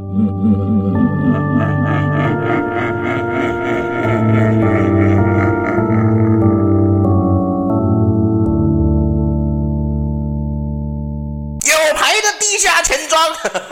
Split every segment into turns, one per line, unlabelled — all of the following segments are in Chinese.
有牌的地下钱庄，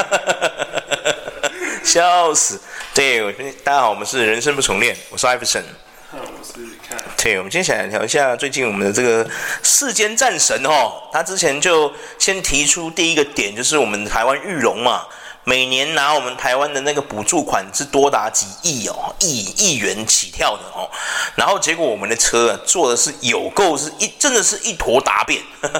笑死！对，大家好，我们是人生不重练，我是艾弗森。
我是看。
对，我们今天想来聊一下最近我们的这个世间战神他之前就先提出第一个点，就是我们台湾裕隆嘛，每年拿我们台湾的那个补助款是多达几亿亿元起跳的然后结果我们的车做的是有够真的是一坨大便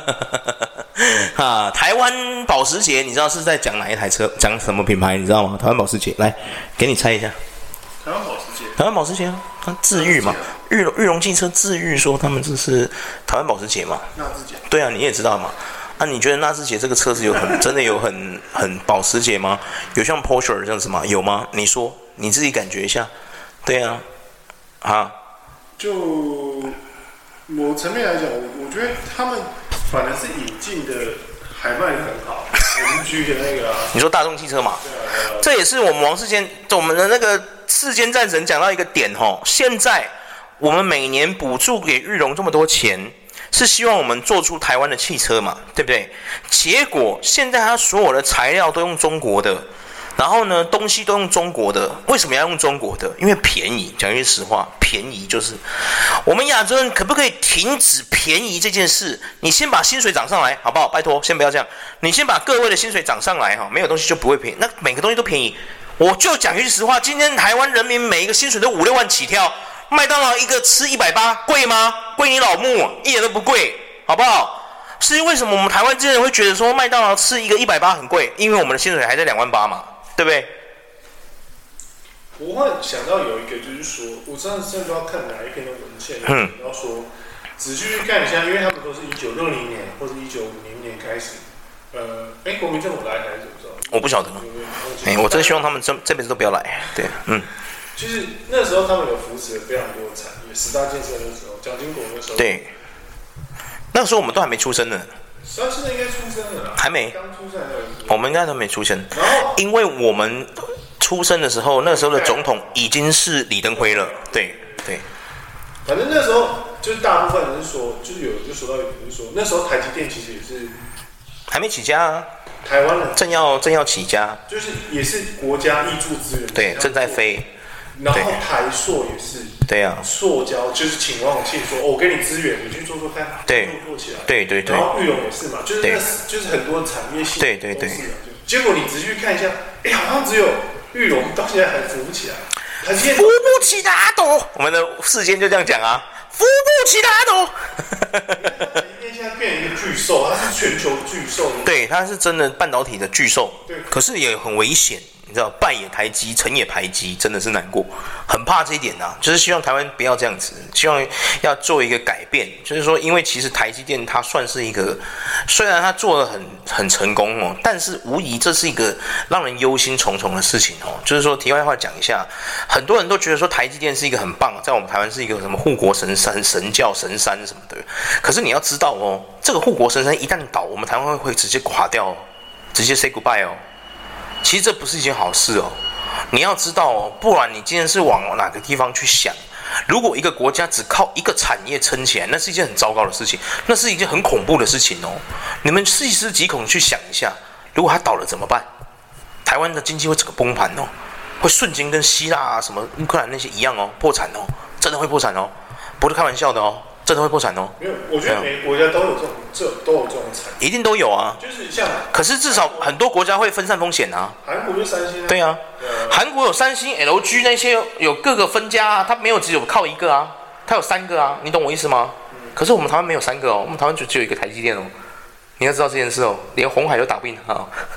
台湾保时捷，你知道是在讲哪一台车，讲什么品牌你知道吗？台湾保时捷，来给你猜一下。
台湾保时捷，
台湾保时捷它自誉嘛，裕隆汽车自誉说他们这是台湾保时捷嘛。
纳智捷。对
啊，你也知道嘛。你觉得纳智捷这个车子真的有很保时捷吗？有像 Porsche 这样子吗？有吗？你说你自己感觉一下。对啊，
就某层面来讲，我觉得他们反而是引进的还卖得很好。MG 的那个
你说大众汽车嘛？
对啊。
这也是我们我们的那个世间战神讲到一个点现在我们每年补助给裕隆这么多钱，是希望我们做出台湾的汽车嘛，对不对？结果现在他所有的材料都用中国的，然后呢东西都用中国的，为什么要用中国的？因为便宜，讲句实话，便宜就是我们亚洲人可不可以停止便宜这件事？你先把薪水涨上来好不好？拜托，先不要这样，你先把各位的薪水涨上来没有东西就不会便宜，那每个东西都便宜。我就讲句实话，今天台湾人民每一个薪水都5、6万起跳，麦当劳一个吃180，贵吗？贵你老母，一点都不贵，好不好？是为什么我们台湾之人会觉得说麦当劳吃一个180很贵？因为我们的薪水还在2万8嘛，对不对？
我会想到有一个，就是说，我上次不知道看哪一篇的文献，然后说仔细去看一下，因为他们都是1960年或者1950年开始，国民政府来还是怎么着？
我不晓得，我真希望他们这辈子都不要来。对，
其实那时候他们有扶持了非常多的产业，10大建设那时候，蒋经国那时候。
对，那个时候我们都还没出生呢。
10大建设应该出生了啦，
还没，
刚出生
我们应该都没出生。
然后，
因为我们出生的时候，那时候的总统已经是李登辉了。对。
反正那时候就是大部分人是说，就是有人就说到一点，就是说那时候台积电其实也是
还没起家啊。
台湾人
正要起家，
就是也是国家挹注资源，
对，正在飞。
然后台塑也是，
对啊，
塑胶就是请王永庆说，我给你资源，你去做做看，
对，
做起来，
对。
然后裕隆也是嘛，就是很多产业性，
对。
结果你仔细去看一下，好像只有裕隆到现在还扶不起来，
扶不起的阿斗，我们的世间就这样讲啊，扶不起的阿斗。
现在变成一个巨兽，它是全球巨兽。
对，它是真的半导体的巨兽。
对，
可是也很危险，你知道，败也台积，成也排积，真的是难过，很怕这一点就是希望台湾不要这样子，希望要做一个改变，就是说，因为其实台积电它算是一个，虽然它做得很成功但是无疑这是一个让人忧心忡忡的事情就是说，题外话讲一下，很多人都觉得说台积电是一个很棒，在我们台湾是一个什么护国神山、神教神山什么的，可是你要知道这个护国神山一旦倒，我们台湾会直接垮掉直接 say goodbye 其实这不是一件好事你要知道不然你今天是往哪个地方去想？如果一个国家只靠一个产业撑起来，那是一件很糟糕的事情，那是一件很恐怖的事情你们细思极恐去想一下，如果它倒了怎么办？台湾的经济会整个崩盘会瞬间跟希腊什么乌克兰那些一样破产真的会破产不是开玩笑的真的会破产
没有，我觉得每个国家都有这种产业，
一定都有啊。
就是像，
可是至少很多国家会分散风险
韩国就3星
对啊，韩国有3星 LG 那些有各个分家它没有只有靠一个它有3个你懂我意思吗？可是我们台湾没有3个我们台湾只有一个台积电你要知道这件事连鸿海都打不赢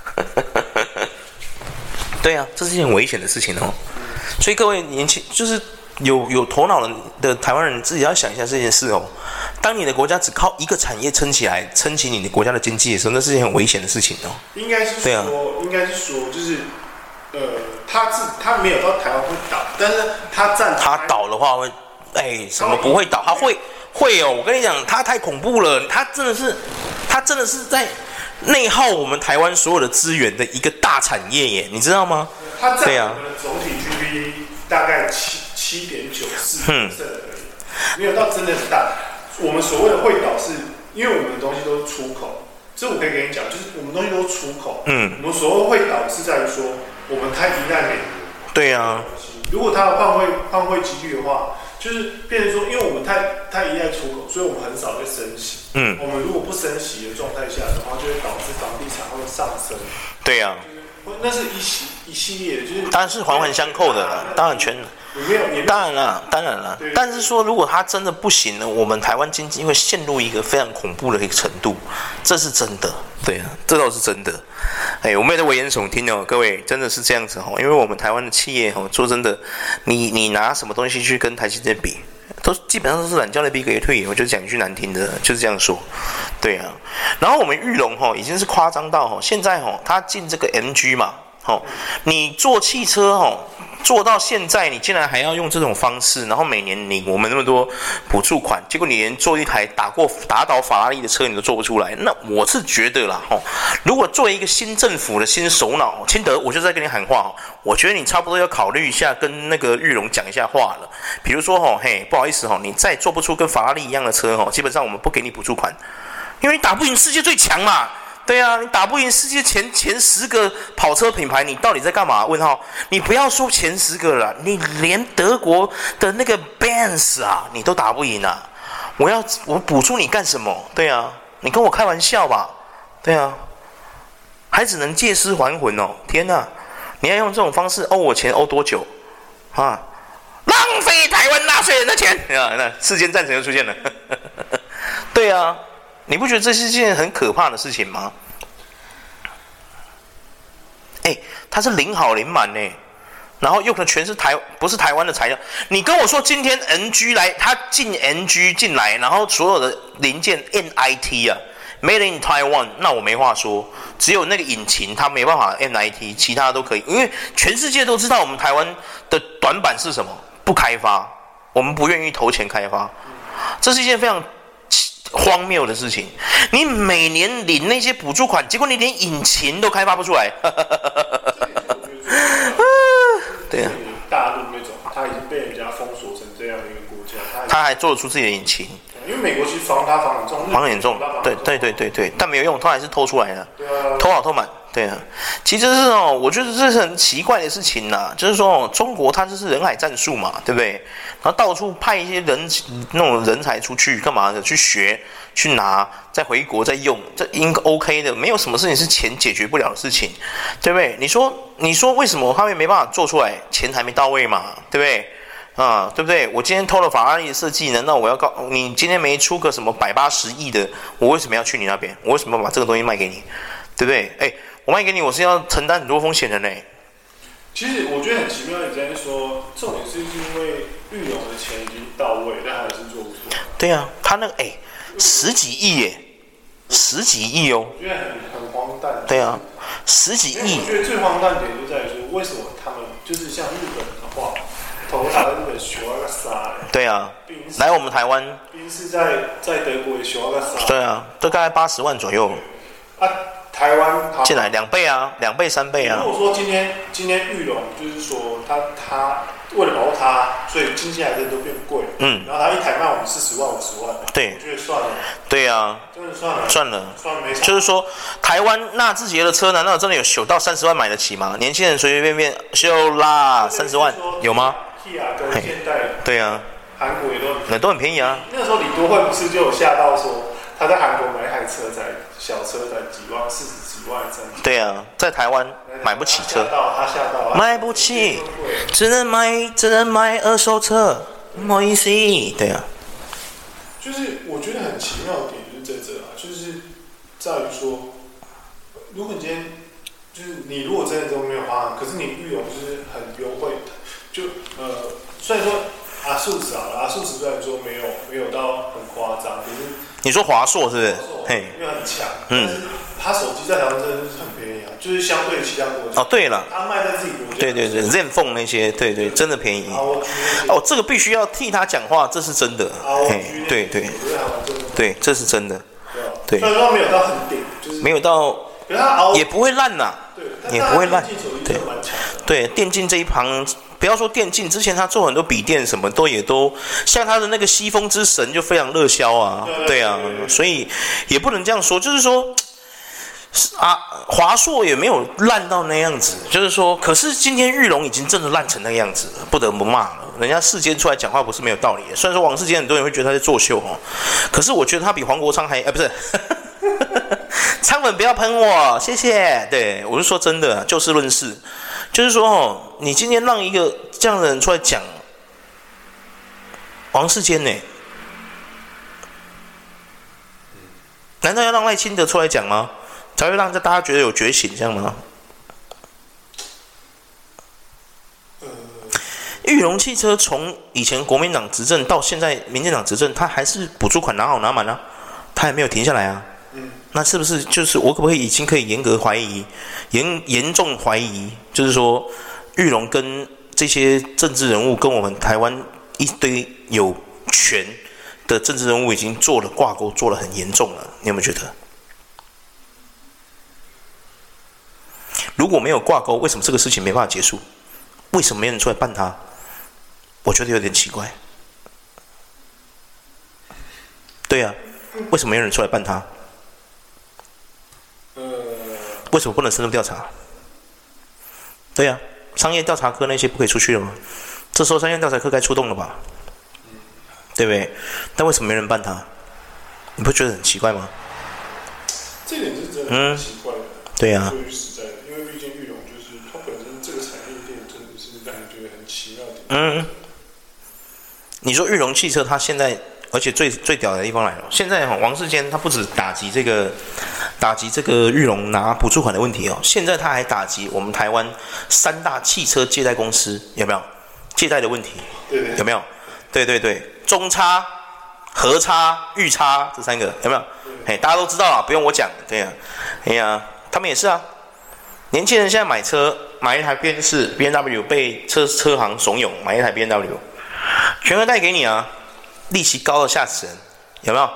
对啊，这是一件很危险的事情所以各位年轻就是有头脑的台湾人自己要想一下这件事当你的国家只靠一个产业撑起来，撑起你的国家的经济的时候，那是一件很危险的事情
应该是说，就是他没有到台湾会倒，但是他
倒的话会，什么不会倒？他会我跟你讲，他太恐怖了，他真的是在内耗我们台湾所有的资源的一个大产业耶，你知道吗？
它占我们的总体 GDP 大概7.94%而已，没有到真的很大。我们所谓的会倒是，因为我们的东西都是出口，这我可以跟你讲，就是我们东西都是出口。我们所谓会倒是在于说，我们太依赖美国。
对啊。
如果它的换汇几率的话，就是变成说，因为我们太依赖出口，所以我们很少会升息。我们如果不升息的状态下的话，就会导致房地产会上升。
对啊。
那是一系列的，就是
当然是环环相扣的了，当然当然了。但是说，如果它真的不行了，我们台湾经济会陷入一个非常恐怖的一个程度，这是真的。对啊，这倒是真的。我们也在危言耸听哦，各位真的是这样子哦，因为我们台湾的企业哦，说真的，你拿什么东西去跟台积电比？都基本上都是懒觉的逼格也退，我就讲一句难听的，就是这样说，对啊。然后我们裕隆已经是夸张到现在它进这个 MG 嘛，你做汽车做到现在，你竟然还要用这种方式，然后每年我们那么多补助款，结果你连做一台打倒法拉利的车你都做不出来，那我是觉得啦如果作为一个新政府的新首脑，清德，我就在跟你喊话我觉得你差不多要考虑一下，跟那个裕隆讲一下话了。比如说不好意思你再做不出跟法拉利一样的车基本上我们不给你补助款，因为你打不赢世界最强嘛。对啊，你打不赢世界前10个跑车品牌，你到底在干嘛？问号，你不要说前10个了，你连德国的那个 Benz 啊，你都打不赢啊！我补助你干什么？对啊，你跟我开玩笑吧？对啊，还只能借尸还魂哦！天哪，你要用这种方式欧我钱欧多久啊？浪费台湾纳税人的钱啊！那世间战神又出现了，对啊。你不觉得这是件很可怕的事情吗？它是零好零满呢，然后用的全是不是台湾的材料。你跟我说今天 NG 来，它进 NG 进来，然后所有的零件 NIT 啊 ，Made in Taiwan， 那我没话说。只有那个引擎它没办法 NIT， 其他都可以，因为全世界都知道我们台湾的短板是什么？不开发，我们不愿意投钱开发，这是一件非常荒谬的事情。你每年领那些补助款，结果你连引擎都开发不出来。对啊，
大陆那种，它已经被人家封锁成这样的一个国家，
他还做得出自己的引擎。
因为美国其实防很重，
防很重，对，但没有用，他还是偷出来了，偷好偷满。对啊，其实是我觉得这是很奇怪的事情啦，就是说中国它就是人海战术嘛，对不对？然后到处派一些那种人才出去干嘛的，去学去拿，再回国再用，这应该 OK 的，没有什么事情是钱解决不了的事情，对不对？你说为什么他们没办法做出来？钱还没到位嘛，对不对？对不对？我今天偷了法拉利的设计，难道我要告你？今天没出个什么180亿的，我为什么要去你那边？我为什么要把这个东西卖给你？对不对？我卖给你，我是要承担很多风险的呢。
其实我觉得很奇妙，你在说重点是因为裕隆的钱已经到位，但还是做不出来。
对啊，他那个10几亿耶，10几亿哦。
我觉得很荒诞。
对啊，10几亿。
我觉得最荒诞点就在于说，为什么他们就是像日本的话，投打日本修那个啥？
对啊，来我们台湾，
宾士在德国也修那个啥？
对啊，都大概80万左右。
台湾
进来2倍啊，2倍3倍啊。
如果说今天裕隆就是说他为了保护它，所以经济来的都变贵，然后他一台卖我们40万50万，
对，
我觉得算了。
对啊，
真的算了没差。
就是说台湾纳智捷的车，难道真的有修到30万买得起吗？年轻人随随便便修啦30万有吗？
Kia 跟现代，
对啊，
韩国也
都很便宜啊。
那个时候李多惠不是就有吓到说他在韩国买一台车小车才几万，40几万这样。
对啊，在台湾买不起车，
他吓到，
买不起，只能买二手车，不好意思。对啊，
就是我觉得很奇妙的点就是在这啊，就是在于说，如果你今天就是你如果真的都没有花，可是你裕隆就是很优惠的，就虽然说阿素斯虽然说没有到很夸张，可是
你说华硕是不是？
嘿，因为很强，但是他手机在台湾真的是很便宜啊，就是相对其他国家。
对了，
他卖在自己国家。
对，ZenFone 那些，对，真的便宜。这个必须要替他讲话，这是真的。对，这是真的。对，
虽然说没有到很顶，就是
没有到，也不会烂呐。
对，
也不会烂。 对，电竞这一行，不要说电竞，之前他做很多笔电什么也都像他的那个西风之神就非常热销啊，对啊，所以也不能这样说，就是说啊，华硕也没有烂到那样子，就是说，可是今天裕隆已经真的烂成那个样子了，不得不骂了。人家世坚出来讲话不是没有道理的，虽然说王世坚很多人会觉得他在作秀哦，可是我觉得他比黄国昌还不是。昌粉不要喷我，谢谢。对，我是说真的，就事论事，就是说哦，你今天让一个这样的人出来讲王世坚呢，难道要让赖清德出来讲吗？才会让大家觉得有觉醒，这样吗？裕隆汽车从以前国民党执政到现在民进党执政，他还是补助款拿好拿满啊，他还没有停下来啊。那是不是就是我可不可以已经可以严格怀疑、严重怀疑，就是说裕隆跟这些政治人物跟我们台湾一堆有权的政治人物已经做了挂钩，做了很严重了？你有没有觉得？如果没有挂钩，为什么这个事情没办法结束？为什么没人出来办他？我觉得有点奇怪。对啊，为什么没有人出来办他？为什么不能深入调查？对啊，商业调查科那些不可以出去了吗？这时候商业调查科该出动了吧？对不对？但为什么没人办他？你不觉得很奇怪吗？
这点是真的很奇怪的。
对啊。
说句实在的，因为毕竟裕隆就是它本身这个产业链真的是让人觉得很奇妙的。
你说裕隆汽车，它现在，而且最屌的地方来了，现在王世坚他不止打击这个裕隆拿补助款的问题哦，现在他还打击我们台湾3大汽车借贷公司，有没有借贷的问题？
对，
有没有？对，中差、和差、裕差这3个有没有？大家都知道啊，不用我讲。对啊，哎呀，他们也是啊。年轻人现在买车，买一台BMW 被车行怂恿买一台 BMW， 全额贷给你啊，利息高的吓死人，有没有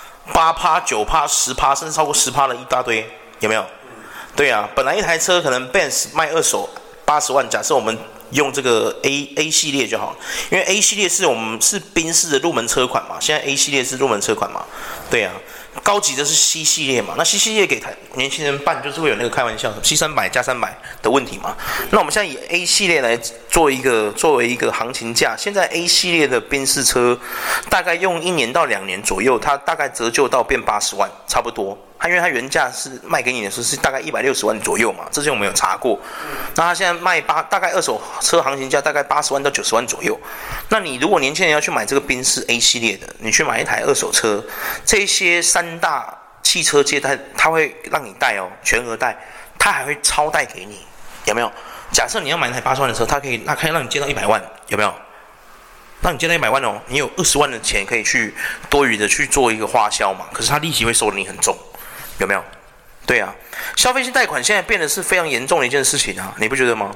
？8%、9%、10%，甚至超过10%的一大堆，有没有？对啊，本来一台车可能 Benz 卖二手80万，假设我们用这个 A 系列就好了，因为 A 系列是我们是宾士的入门车款嘛，现在 A 系列是入门车款嘛，对啊，高级的是 C 系列嘛，那 C 系列给年轻人办就是会有那个开玩笑 C300加300的问题嘛，那我们现在以 A 系列来作为一个行情价，现在 A 系列的宾士车大概用1年到2年左右，它大概折旧到变80万，差不多。因为它原价是卖给你的时候是大概160万左右嘛，这些我们有查过。那它现在卖大概二手车行情价大概80万到90万左右。那你如果年轻人要去买这个宾士 A 系列的，你去买一台二手车，这些3大汽车借贷，它会让你贷哦，全额贷，它还会超贷给你，有没有？假设你要买一台80万的车，它可以让你借到100万，有没有？让你借到100万哦，你有20万的钱可以去多余的去做一个花销嘛，可是它利息会收得你很重。有没有？对啊，消费性贷款现在变得是非常严重的一件事情啊，你不觉得吗？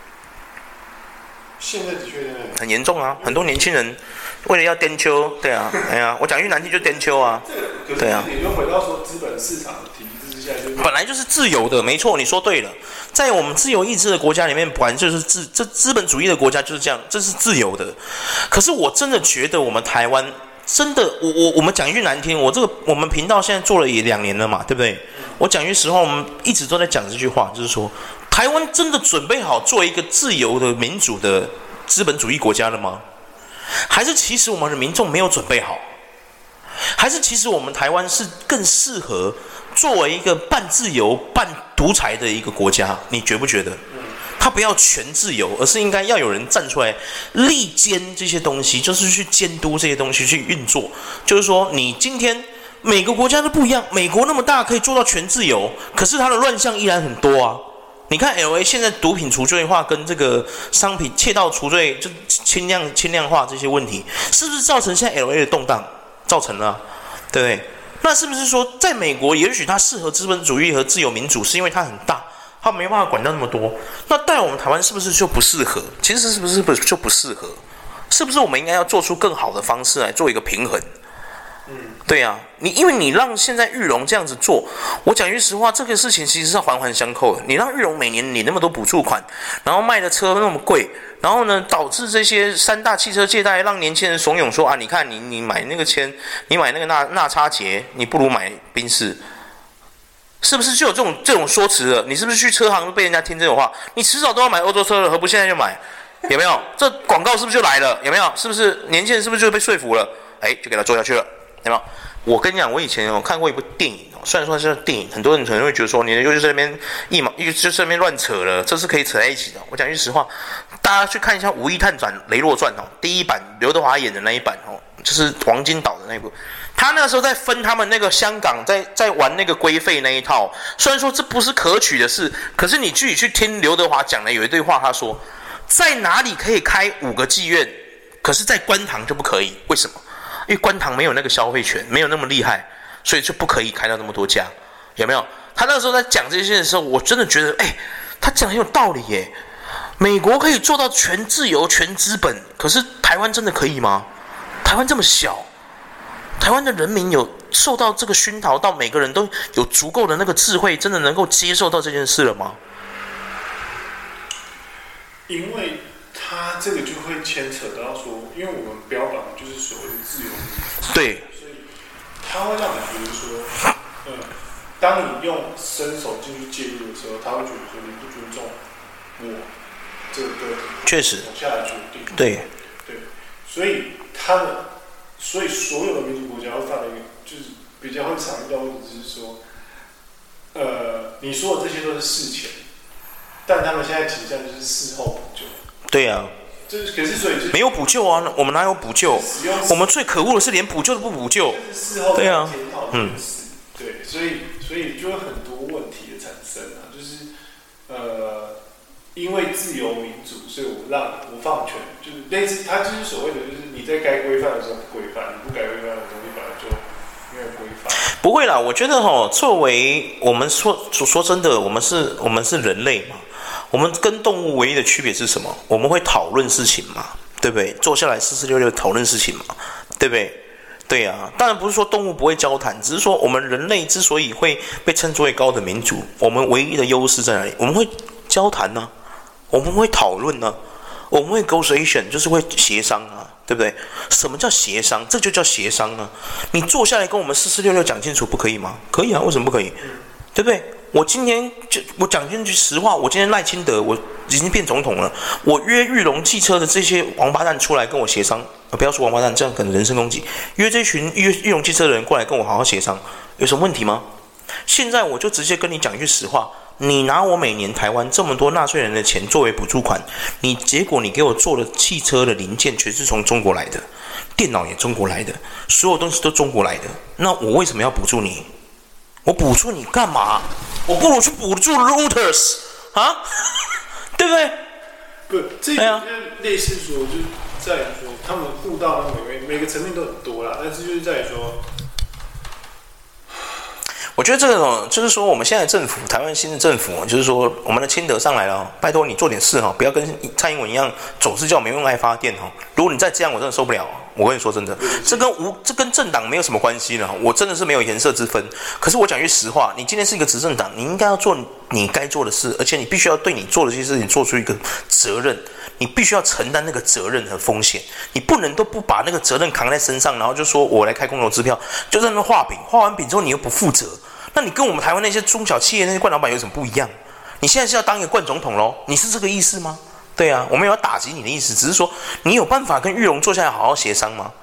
现在的确
很严重啊，很多年轻人为了要颠秋，对啊，哎呀，我讲句难听就颠秋啊，对啊。
你就回到说资本市场的体制之下，
本来就是自由的，没错，你说对了，在我们自由意志的国家里面，本来就是资本主义的国家就是这样，这是自由的。可是我真的觉得我们台湾。真的，我们讲一句难听，我们频道现在做了也2年了嘛，对不对？我讲一句实话，我们一直都在讲这句话，就是说，台湾真的准备好做一个自由的民主的资本主义国家了吗？还是其实我们的民众没有准备好？还是其实我们台湾是更适合作为一个半自由半独裁的一个国家？你觉不觉得？他不要全自由，而是应该要有人站出来力监这些东西，就是去监督这些东西去运作。就是说，你今天每个国家都不一样，美国那么大可以做到全自由，可是它的乱象依然很多啊。你看 LA 现在毒品除罪化跟这个商品窃盗除罪就轻量化这些问题，是不是造成现在 LA 的动荡？造成了，对不对？那是不是说，在美国也许它适合资本主义和自由民主，是因为它很大？他没办法管到那么多，那在我们台湾是不是就不适合？其实是不是就不适合？是不是我们应该要做出更好的方式来做一个平衡？对对啊，因为你让现在裕隆这样子做，我讲句实话，这个事情其实是环环相扣的。你让裕隆每年领那么多补助款，然后卖的车那么贵，然后呢，导致这些三大汽车借贷让年轻人怂恿说啊，你看你买那个钱，你买那个纳差节，你不如买宾士。是不是就有这种说辞了？你是不是去车行被人家听这种话？你迟早都要买欧洲车了，何不现在就买？有没有？这广告是不是就来了？有没有？是不是年轻人是不是就被说服了？就给他做下去了，有没有？我跟你讲，我以前有看过一部电影虽然说是电影，很多人可能会觉得说你又在那边就在那边乱扯了，这是可以扯在一起的。我讲句实话，大家去看一下《无意探转雷洛传》第一版刘德华演的那一版就是黄金岛的那一部。他那个时候在分他们那个香港在玩那个规费那一套，虽然说这不是可取的事，可是你自己去听刘德华讲的有一堆话，他说在哪里可以开5个妓院，可是在观塘就不可以，为什么？因为观塘没有那个消费权，没有那么厉害，所以就不可以开到那么多家，有没有？他那个时候在讲这些的时候，我真的觉得他讲很有道理耶。美国可以做到全自由全资本，可是台湾真的可以吗？台湾这么小，台湾的人民有受到这个熏陶到每个人都有足够的那个智慧，真的能够接受到这件事了吗？
因为他这个就会牵扯到说，因为我们标榜就是所谓的自由民主，
对，
所以他会让你觉得说，当你用伸手进去介入的时候，他会觉得说你不尊重我这个个体，
确实
下来决定，
对，
所以所有的民主国家会犯的一个就是比较会常遇到的问题，就是说，你说的这些都是事前，但他们现在倾向就是事后补救。
对啊，
就是可是所以
没有补救啊，我们哪有补救？我们最可恶的是连补救都不补救。
事后
对啊，
对，所以就有很多问题的产生啊，就是因为自由民主，所以我放权，就是类似它就是所谓的，就是你在该规范的时候不规范，你不该规范的东西本来就没有规范。
不会啦，我觉得作为我们说真的，我们是人类嘛，我们跟动物唯一的区别是什么？我们会讨论事情嘛，对不对？坐下来4466讨论事情嘛，对不对？对啊，当然不是说动物不会交谈，只是说我们人类之所以会被称之为高等民主，我们唯一的优势在哪里？我们会交谈呢，我们会讨论呢，我们会 negotiation， 就是会协商啊，对不对？什么叫协商？这就叫协商啊！你坐下来跟我们4466讲清楚，不可以吗？可以啊，为什么不可以？对不对？我今天我讲句实话，我今天赖清德我已经变总统了，我约裕隆汽车的这些王八蛋出来跟我协商，不要说王八蛋，这样可能人身攻击。约这群裕隆汽车的人过来跟我好好协商，有什么问题吗？现在我就直接跟你讲一句实话，你拿我每年台湾这么多纳税人的钱作为补助款，结果你给我做的汽车的零件全是从中国来的，电脑也中国来的，所有东西都中国来的，那我为什么要补助你？我补助你干嘛？我不如去补助 Reuters 啊，对不对？
不，这个类似说，就是在于说，他们顾到每个层面都很多啦，但是就是在于说，
我觉得这种就是说，我们现在政府，台湾新的政府，就是说我们的清德上来了，拜托你做点事不要跟蔡英文一样，总是叫没用爱发电如果你再这样，我真的受不了。我跟你说真的，这跟政党没有什么关系了，我真的是没有颜色之分。可是我讲句实话，你今天是一个执政党，你应该要做你该做的事，而且你必须要对你做的这些事情做出一个责任，你必须要承担那个责任和风险，你不能都不把那个责任扛在身上，然后就说我来开空头支票，就在那边画饼，画完饼之后你又不负责，那你跟我们台湾那些中小企业那些惯老板有什么不一样？你现在是要当一个惯总统咯？你是这个意思吗？对啊，我没有要打击你的意思，只是说你有办法跟裕隆坐下来好好协商吗？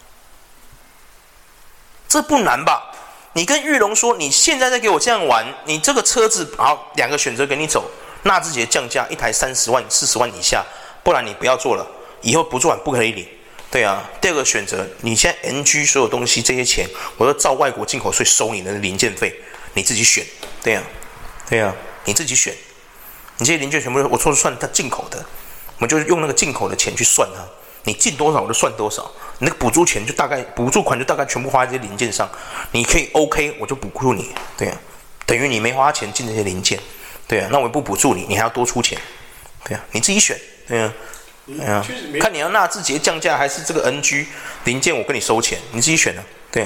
这不难吧？你跟裕隆说，你现在再给我这样玩，你这个车子好2个选择给你走，纳智捷降价1台30万、40万以下，不然你不要做了，以后补助款不可以领。对啊，第二个选择，你现在 NG 所有东西这些钱，我要照外国进口税收你的零件费，你自己选。对啊，对啊，你自己选。你这些零件全部我说算它进口的，我们就用那个进口的钱去算它，你进多少我就算多少，你那个补助款就大概全部花在这些零件上，你可以 OK 我就补助你，对啊，等于你没花钱进这些零件，对啊，那我也不补助你，你还要多出钱，对啊，你自己选，对啊，对啊，看你要纳智捷降价还是这个 NG 零件我跟你收钱，你自己选啊，对啊，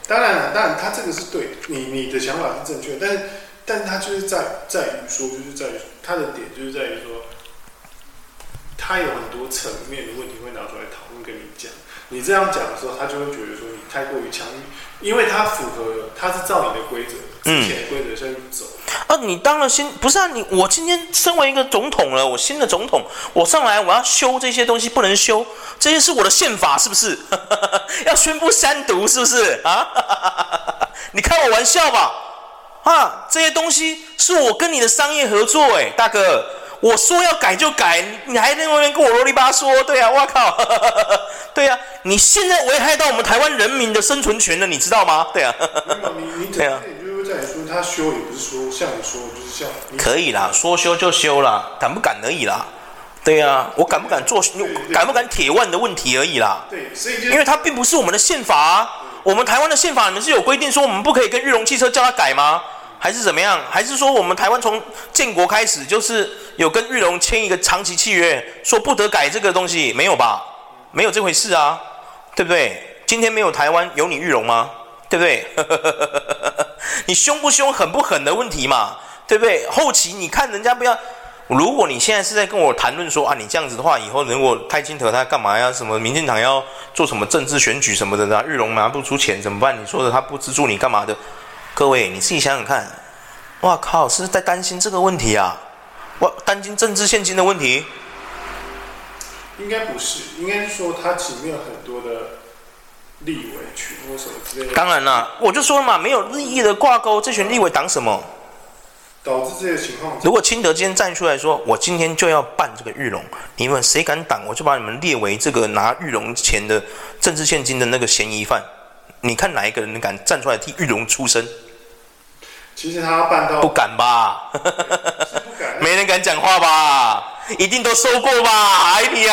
当然他这个是对，你的想法是正确，但是他就是在于说，就是在于他的点就是在于说，他有很多层面的问题会拿出来讨论跟你讲。你这样讲的时候，他就会觉得说你太过于强硬，因为他符合，他是照你的规则，之前的规则下去走。
你当了不是啊？我今天身为一个总统了，我新的总统，我上来我要修这些东西不能修，这些是我的宪法，是不是？要宣布删读，是不是啊？你开我玩笑吧？这些东西是我跟你的商业合作，大哥。我说要改就改，你还在那边跟我啰里吧嗦，对啊，我靠，对啊，你现在危害到我们台湾人民的生存权了，你知道吗？对啊，
你整个点就是在说他修，也不是说像你说，就是像
可以啦，说修就修啦，敢不敢而已啦。对啊，我敢不敢做，敢不敢铁腕的问题而已啦。
对，所以
因为它并不是我们的宪法啊，我们台湾的宪法里面是有规定说我们不可以跟裕隆汽车叫他改吗？还是怎么样？还是说我们台湾从建国开始就是有跟裕隆签一个长期契约，说不得改这个东西？没有吧？没有这回事啊，对不对？今天没有台湾，有你裕隆吗？对不对？你凶不凶、狠不狠的问题嘛，对不对？后期你看人家不要，如果你现在是在跟我谈论说你这样子的话，以后如果蔡清德他干嘛呀？什么民进党要做什么政治选举什么的呢？裕隆拿不出钱怎么办？你说的他不资助你干嘛的？各位，你自己想想看，哇靠，是在担心这个问题啊？担心政治现金的问题？
应该不是，应该是说他前面有很多的立委群或什么之类的。
当然啦，我就说了嘛，没有利益的挂钩，这群立委挡什么？
导致这些情况。
如果清德今天站出来说，我今天就要办这个裕隆，你们谁敢挡，我就把你们列为这个拿裕隆钱的政治现金的那个嫌疑犯。你看哪一个人敢站出来替裕隆出声？
其实他办到
不敢吧？
是不敢，
没人敢讲话吧？一定都收过吧？哎呀！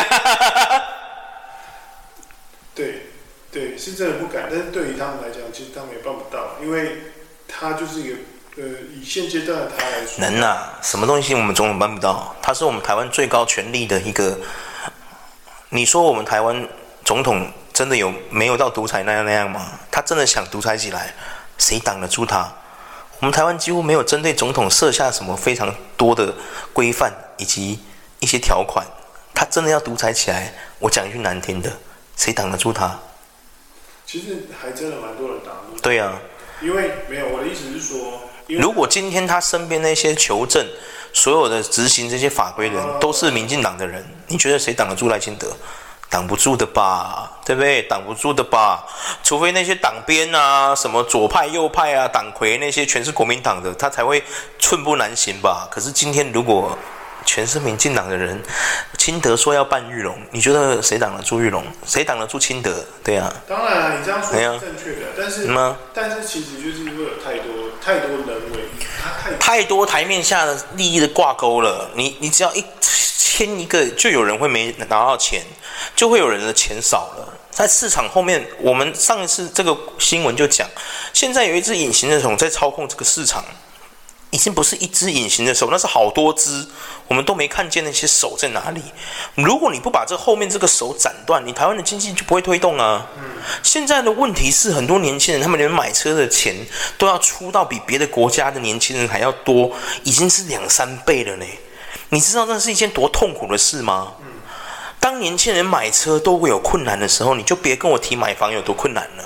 对，是真的不敢。但是对于他们来讲，其实他们也办不到，因为他就是一个以现阶段的他来说，
能啊，什么东西我们总统办不到？他是我们台湾最高权力的一个。你说我们台湾总统真的没有到独裁那样吗？他真的想独裁起来，谁挡得住他？我们台湾几乎没有针对总统设下什么非常多的规范以及一些条款。他真的要独裁起来，我讲一句难听的，谁挡得住他？
其实还真的蛮多人挡得住。
对啊，
因为没有，我的意思是说，
如果今天他身边那些求证、所有的执行这些法规的人都是民进党的人，你觉得谁挡得住赖清德？挡不住的吧，对不对？挡不住的吧，除非那些党鞭啊，什么左派右派啊，党魁那些全是国民党的，他才会寸步难行吧。可是今天如果全是民进党的人，清德说要办裕隆，你觉得谁挡得住裕隆？谁挡得住清德？对啊，
当然啊，你这样说是正确的，但是其实就是会有太多人为，
太多台面下的利益的挂钩了。你只要一签一个，就有人会没拿到钱，就会有人的钱少了。在市场后面，我们上一次这个新闻就讲，现在有一只隐形的手在操控这个市场，已经不是一只隐形的手，那是好多只，我们都没看见那些手在哪里。如果你不把这后面这个手斩断，你台湾的经济就不会推动啊。现在的问题是，很多年轻人他们连买车的钱都要出到比别的国家的年轻人还要多，已经是2-3倍了呢。你知道那是一件多痛苦的事吗？当年轻人买车都会有困难的时候，你就别跟我提买房有多困难了。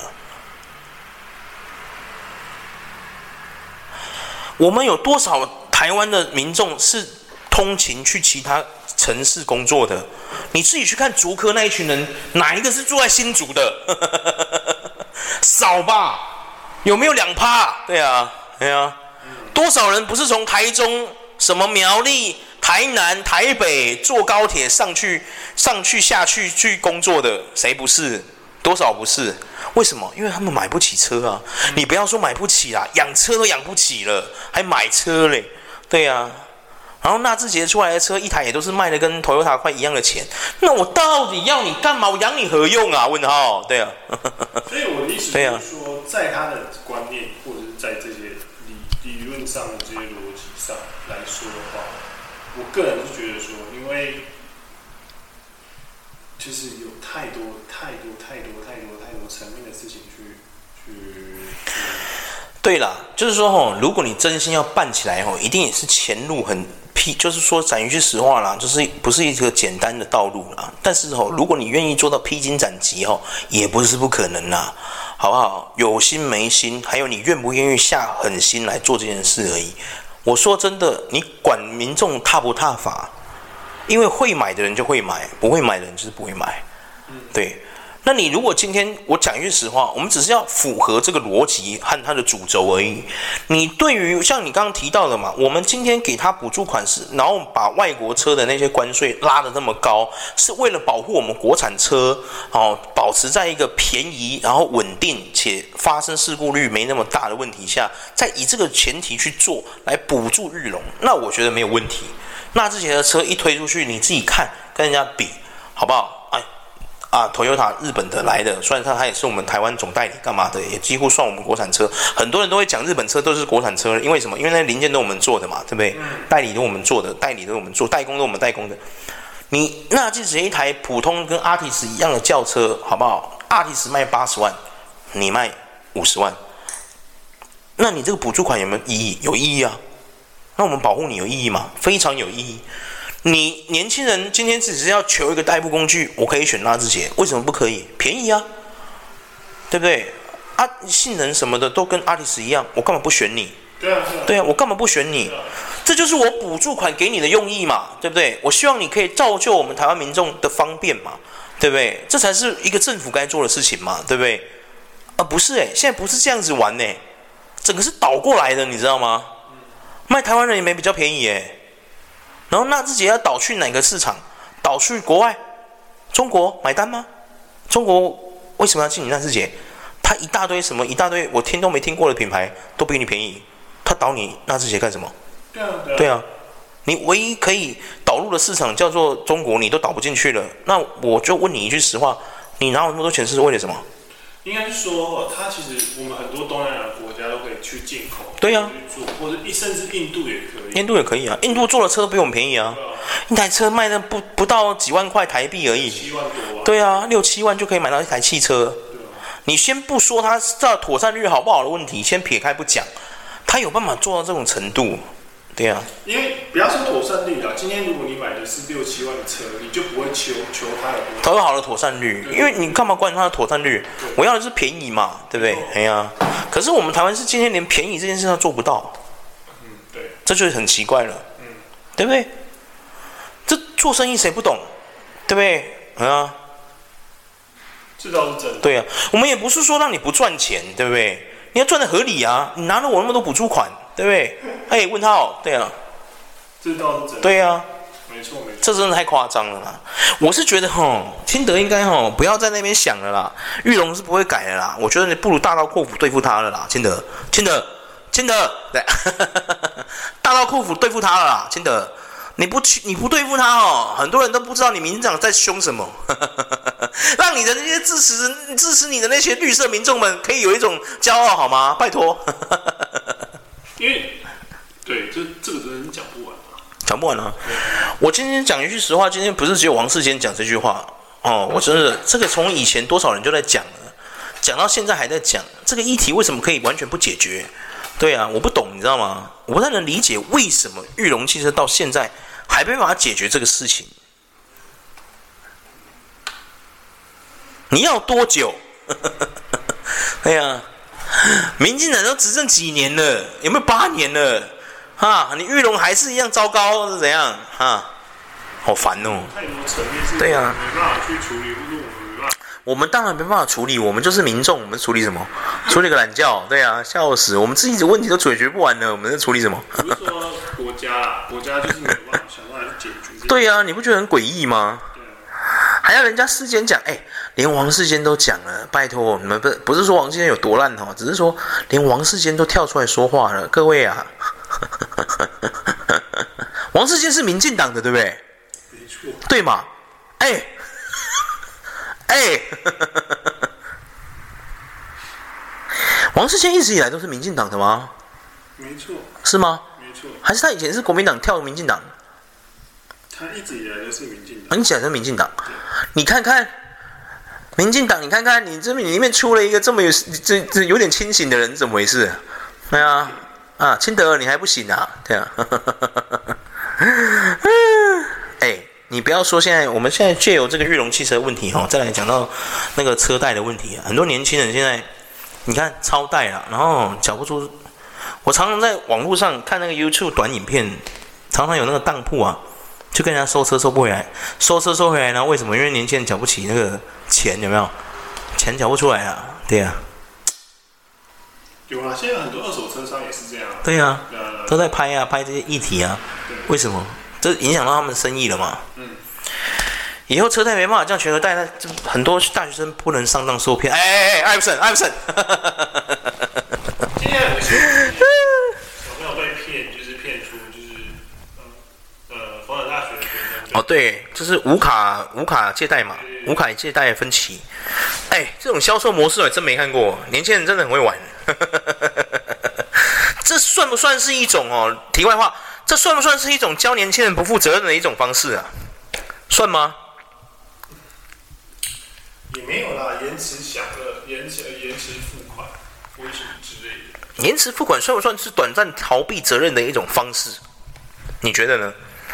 我们有多少台湾的民众是通勤去其他城市工作的？你自己去看竹科那一群人，哪一个是住在新竹的？少吧？有没有2%？对啊，对啊。多少人不是从台中、什么苗栗、台南、台北坐高铁上去下去去工作的？谁不是？多少不是？为什么？因为他们买不起车啊！你不要说买不起啦，养车都养不起了，还买车嘞？对啊。然后纳智捷出来的车，一台也都是卖的跟 Toyota 快一样的钱。那我到底要你干嘛？我养你何用啊？问号。对啊。
所以我的意思是说，在他的观念或者是在这些理论上的这些逻辑上来说的话，我个人是觉得说，因为就是有太多层面的事情去
对啦，就是说如果你真心要办起来一定也是前路很就是说讲一句实话啦，就是不是一个简单的道路啦。但是如果你愿意做到披荆斩棘也不是不可能啦，好不好？有心没心，还有你愿不愿意下狠心来做这件事而已。我说真的，你管民众踏不踏法，因为会买的人就会买，不会买的人就是不会买，对。那你如果今天我讲一句实话，我们只是要符合这个逻辑和它的主轴而已。你对于像你刚刚提到的嘛，我们今天给他补助款是，然后把外国车的那些关税拉得那么高，是为了保护我们国产车保持在一个便宜然后稳定且发生事故率没那么大的问题下，再以这个前提去做来补助日龙，那我觉得没有问题。那这些的车一推出去，你自己看跟人家比好不好？Toyota 日本的来的，虽然它也是我们台湾总代理干嘛的，也几乎算我们国产车。很多人都会讲日本车都是国产车，因为什么？因为那零件都我们做的嘛，对不对？代理都我们做的，代理都我们做，代工都我们代工的。你那即使一台普通跟 Artis 一样的轿车，好不好？Artis 卖80万，你卖50万，那你这个补助款有没有意义？有意义啊。那我们保护你有意义吗？非常有意义。你年轻人今天只是要求一个代步工具，我可以选纳智捷，为什么不可以？便宜啊，对不对？性能什么的都跟 Artis 一样，我干嘛不选你？对啊，我干嘛不选你？这就是我补助款给你的用意嘛，对不对？我希望你可以造就我们台湾民众的方便嘛，对不对？这才是一个政府该做的事情嘛，对不对？不是现在不是这样子玩整个是倒过来的，你知道吗？卖台湾人也没比较便宜然后纳智捷要导去哪个市场？导去国外？中国买单吗？中国为什么要进你纳智捷？他一大堆我听都没听过的品牌都比你便宜，他导你纳智捷干什么？对啊，你唯一可以导入的市场叫做中国，你都导不进去了。那我就问你一句实话，你拿我那么多钱是为了什么？
应该是说，它其实我们很多东南亚国家都可以去进口，
对啊，
去做，或者甚至印度也可以。
印度也可以啊，印度做的车比我们便宜啊，一台车卖的不到几万块台币而已
，7万多。
对啊，6、7万就可以买到一台汽车。你先不说它的妥善率好不好的问题，先撇开不讲，它有办法做到这种程度。对啊，
因为不要说妥善率啦，今天如果你买的是6、7万的车，你就不会求它有
多好的妥善率，因为你干嘛管它的妥善率？我要的是便宜嘛，对不对？哎呀，可是我们台湾是今天连便宜这件事都做不到，
对，
这就是很奇怪了，对不对？这做生意谁不懂，对不对？啊，
这倒是真的。
对啊，我们也不是说让你不赚钱，对不对？你要赚的合理啊，你拿了我那么多补助款。对不对？问号，对啊，
这倒是真的。
对啊，
没错，
这真的太夸张了啦！我是觉得清德应该不要在那边想了啦，玉龙是不会改的啦。我觉得你不如大刀阔斧对付他了啦，清德，对，大刀阔斧对付他了啦，清德，你不对付他很多人都不知道你民进党在凶什么，让你的那些支持你的那些绿色民众们可以有一种骄傲好吗？拜托。
因为对，这个真的讲不完啊，
讲不完啊！我今天讲一句实话，今天不是只有王世坚讲这句话我真的这个从以前多少人就在讲了，讲到现在还在讲这个议题，为什么可以完全不解决？对啊，我不懂，你知道吗？我不太能理解为什么裕隆汽车到现在还没办法解决这个事情。你要多久？哎呀。民进党都执政几年了？有没有8年了？你裕隆还是一样糟糕，是怎样？好烦哦！
太多层面是
对啊，
没办法去处理，或者我们没办法。
我们当然没办法处理，我们就是民众，我们处理什么？处理个懒觉，对啊，笑死！我们自己的问题都解决不完了，我们在处理什么？
不是说国家啦，国家就是没有办法想办法去解决。
对啊，你不觉得很诡异吗？还要人家世坚讲，连王世坚都讲了，拜托你们不是说王世坚有多烂只是说连王世坚都跳出来说话了，各位啊，王世坚是民进党的，对不对？
没错，
对嘛？王世坚一直以来都是民进党的吗？
没错，
是吗？
没错，
还是他以前是国民党跳民进党？他
一直以来都是民进党。
一直以来都是民进党。你看看民进党，你看看你这里面出了一个这么这有点清醒的人，怎么回事？对啊，清德你还不行啊？对啊，你不要说我们现在借由这个裕隆汽车问题再来讲到那个车贷的问题很多年轻人现在你看超贷啦，然后缴不出。我常常在网络上看那个 YouTube 短影片，常常有那个当铺就跟人家收车收不回来，收车收回来，然后为什么？因为年轻人缴不起那个钱，有没有？钱缴不出来啊，对啊。
有啊，现在很多二手车商也是这样。
对啊，都在拍这些议题啊。为什么？这影响到他们生意了嘛？以后车贷没办法这样全额贷，很多大学生不能上当受骗。艾弗森。
现在有些小朋友被骗，就是骗出逢甲大学的学生。
对，就是无卡借贷嘛，无卡借贷分期。这种销售模式我真没看过，年轻人真的很会玩。这算不算是一种题外话？这算不算是一种教年轻人不负责任的一种方式啊？算吗？
也没有啦，延迟付款，或什么之类的。
延迟付款算不算是短暂逃避责任的一种方式？你觉得呢？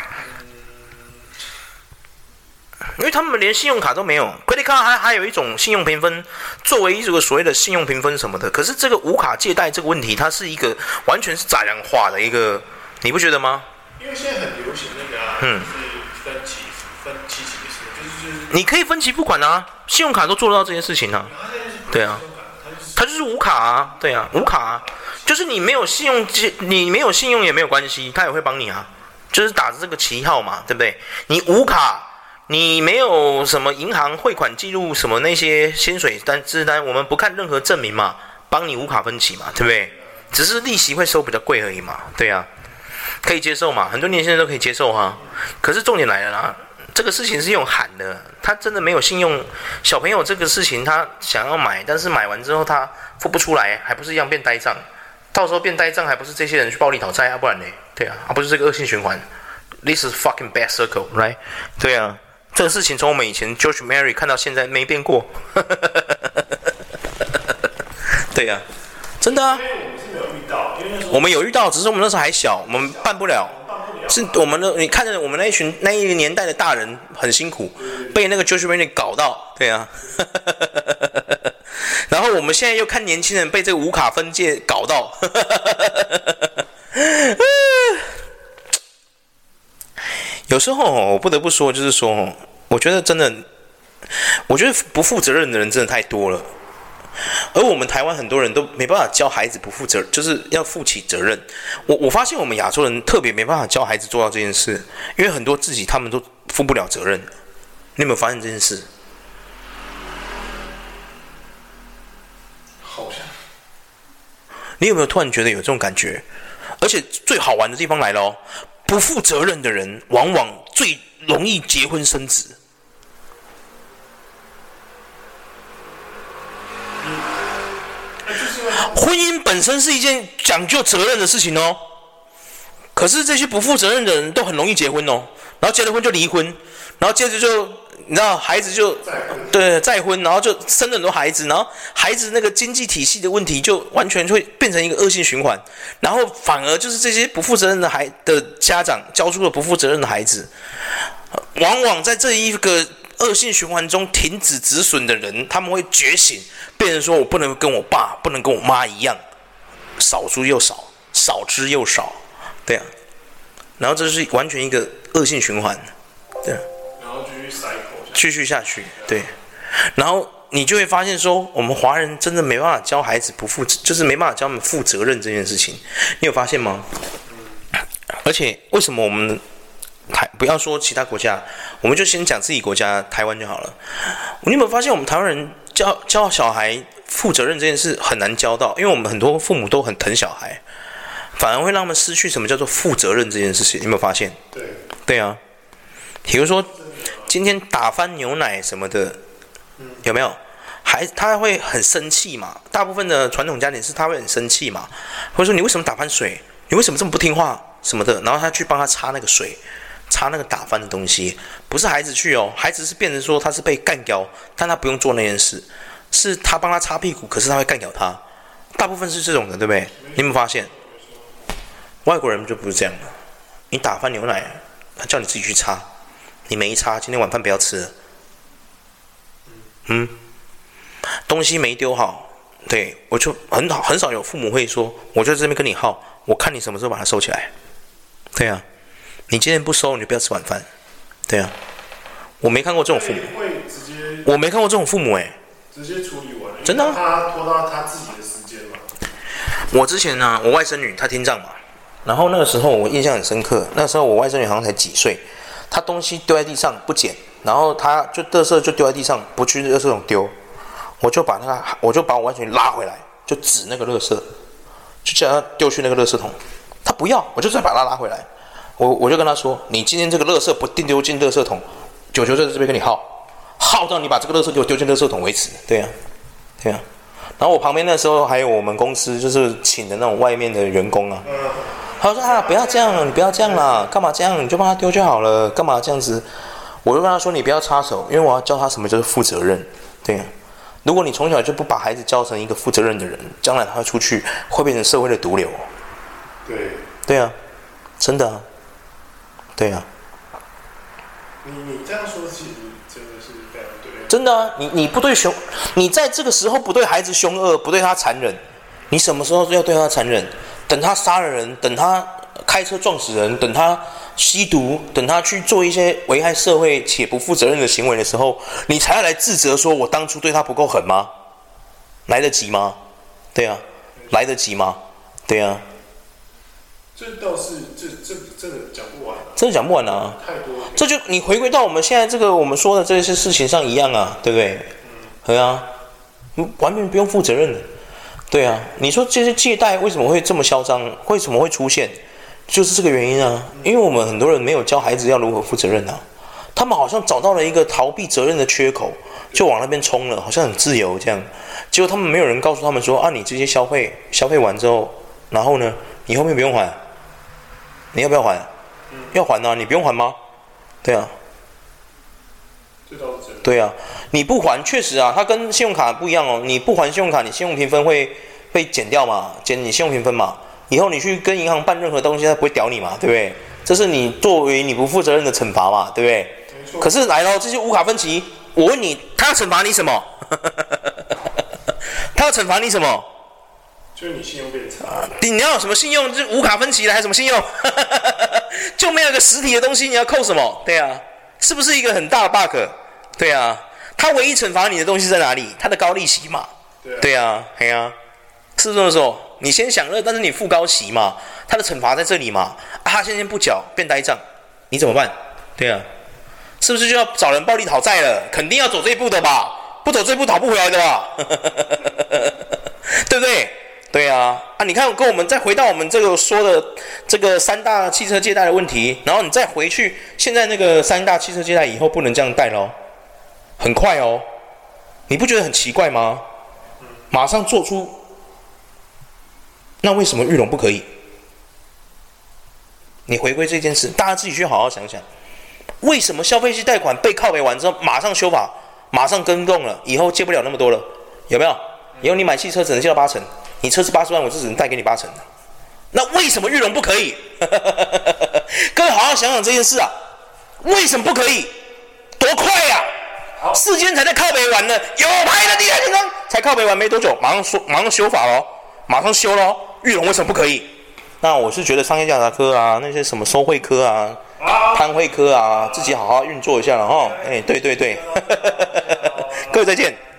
因为他们连信用卡都没有 ，credit card 还有一种信用评分，作为一个所谓的信用评分什么的。可是这个无卡借贷这个问题，它是一个完全是杂粮化的一个，你不觉得吗？
因为现在很流行那个就是分期就是
你可以分期付款啊，信用卡都做得到这件事情啊。对啊，它就是无卡啊，对啊，无卡啊，就是你没有信用也没有关系，他也会帮你啊，就是打着这个旗号嘛，对不对？你无卡。你没有什么银行汇款记录什么那些薪水支单，我们不看任何证明嘛，帮你无卡分期嘛，对不对？只是利息会收比较贵而已嘛，对啊，可以接受嘛，很多年轻人都可以接受哈。可是重点来了啦，这个事情是用喊的，他真的没有信用。小朋友这个事情他想要买，但是买完之后他付不出来，还不是一样变呆账？到时候变呆账还不是这些人去暴力讨债啊？不然呢？对啊，不是这个恶性循环。This is fucking bad circle, right？ 对啊。这个事情从我们以前 George Mary 看到现在没变过，对呀、真的啊。我们有遇到，只是我们那时候还小，我们办不了。是我们的，你看着我们那一个年代的大人很辛苦，被那个 George Mary 搞到，对啊。然后我们现在又看年轻人被这个无卡分界搞到。有时候我不得不说，就是说，我觉得不负责任的人真的太多了。而我们台湾很多人都没办法教孩子不负责任，就是要负起责任。我发现我们亚洲人特别没办法教孩子做到这件事，因为很多他们都负不了责任。你有没有发现这件事？
好像。
你有没有突然觉得有这种感觉？而且最好玩的地方来了哦。不负责任的人往往最容易结婚生子。婚姻本身是一件讲究责任的事情哦，可是这些不负责任的人都很容易结婚哦，然后结了婚就离婚，然后接着就你知道孩子就再婚，然后就生了很多孩子，然后孩子那个经济体系的问题就完全会变成一个恶性循环，然后反而就是这些不负责任的家长教出了不负责任的孩子，往往在这一个恶性循环中停止止损的人，他们会觉醒，变成说我不能跟我爸不能跟我妈一样少猪又少，少吃又少，对啊，然后这是完全一个恶性循环，对啊，
然后
继续下去，对，然后你就会发现说，我们华人真的没办法教孩子就是没办法教他们负责任这件事情，你有发现吗？而且为什么我们不要说其他国家，我们就先讲自己国家台湾就好了。你有没有发现我们台湾人教小孩负责任这件事很难教到，因为我们很多父母都很疼小孩，反而会让他们失去什么叫做负责任这件事情。你有没有发现？对啊，比如说今天打翻牛奶什么的，有没有？他会很生气嘛？大部分的传统家庭是他会很生气嘛，或者说你为什么打翻水？你为什么这么不听话什么的？然后他去帮他擦那个水， 擦那个打翻的东西，不是孩子去哦，孩子是变成说他是被干掉，但他不用做那件事，是他帮他擦屁股，可是他会干掉他，大部分是这种的，对不对？你有没有发现？外国人就不是这样的，你打翻牛奶，他叫你自己去擦，你没擦，今天晚饭不要吃了。东西没丢好，对我就很少有父母会说，我就在这边跟你耗，我看你什么时候把它收起来。对啊，你今天不收，你就不要吃晚饭。对啊，我没看过这种父母，我没看过这种父母
直接处理完了，
真的啊？
他拖到他自己的时间嘛。
我之前呢，我外甥女她听障嘛，然后那个时候我印象很深刻，那个时候我外甥女好像才几岁，她东西丢在地上不捡，然后她就垃圾就丢在地上，不去垃圾桶丢，我就把我外甥女拉回来，就指那个垃圾，就叫她丢去那个垃圾桶，她不要，我就再把她拉回来，我就跟她说，你今天这个垃圾不定丢进垃圾桶，舅舅在这边跟你耗到你把这个垃圾给我丢进垃圾桶为止。对啊，对啊。然后我旁边那时候还有我们公司就是请的那种外面的员工啊，他说啊不要这样，你不要这样啦，干嘛这样？你就帮他丢就好了，干嘛这样子？我就跟他说你不要插手，因为我要教他什么就是负责任。对啊，如果你从小就不把孩子教成一个负责任的人，将来他会出去会变成社会的毒瘤。
对。
对啊，真的啊。对啊。
你这样说其实真的是非常对。
真的啊，你不对你在这个时候不对孩子凶恶，不对他残忍，你什么时候要对他残忍？等他杀了人，等他开车撞死人，等他吸毒，等他去做一些危害社会且不负责任的行为的时候，你才要来自责说我当初对他不够狠吗？来得及吗？对啊，来得及吗？对啊。
这倒是这个讲不完啊，
真的讲不完啊，
太多。
这就你回归到我们现在这个我们说的这些事情上一样啊，对不对？对啊，完全不用负责任的。对啊，你说这些借贷为什么会这么嚣张？为什么会出现？就是这个原因啊，因为我们很多人没有教孩子要如何负责任啊，他们好像找到了一个逃避责任的缺口，就往那边冲了，好像很自由这样。结果他们没有人告诉他们说啊，你这些消费完之后，然后呢，你后面不用还。你要不要还？要还啊！你不用还吗？对啊，对啊，你不还确实啊，它跟信用卡不一样哦。你不还信用卡，你信用评分会被减掉嘛，减你信用评分嘛。以后你去跟银行办任何东西，他不会屌你嘛，对不对？这是你作为你不负责任的惩罚嘛，对不对？可是来了这些无卡分期，我问你，他要惩罚你什么？他要惩罚你什么？
就是你信用变差，
你要有什么信用？就无卡分期了，还什么信用？就没有个实体的东西，你要扣什么？对啊，是不是一个很大的 bug？ 对啊，他唯一惩罚你的东西在哪里？他的高利息嘛。对啊，对啊，是不是这么说？你先享乐，但是你付高息嘛，他的惩罚在这里嘛。啊，他先不缴，变呆账，你怎么办？对啊，是不是就要找人暴力讨债了？肯定要走这一步的吧？不走这一步讨不回来的吧？对不对？对啊，你看，跟我们再回到我们这个说的这个3大汽车借贷的问题，然后你再回去，现在那个3大汽车借贷以后不能这样贷咯，很快哦，你不觉得很奇怪吗？马上做出，那为什么裕隆不可以？你回归这件事，大家自己去好好想想，为什么消费性贷款被靠北完之后，马上修法，马上更动了，以后借不了那么多了，有没有？以后你买汽车只能借到8成。你车是80万，我就只能贷给你8成。那为什么裕隆不可以？各位好好想想这件事啊，为什么不可以？多快呀、啊！世间才在靠北完呢，有牌的第三天才靠北完没多久，马上修法咯，马上修咯。裕隆为什么不可以？那我是觉得商业调查科啊，那些什么收贿科啊、贪贿科啊，自己好好运作一下了哈。哎，对，各位再见。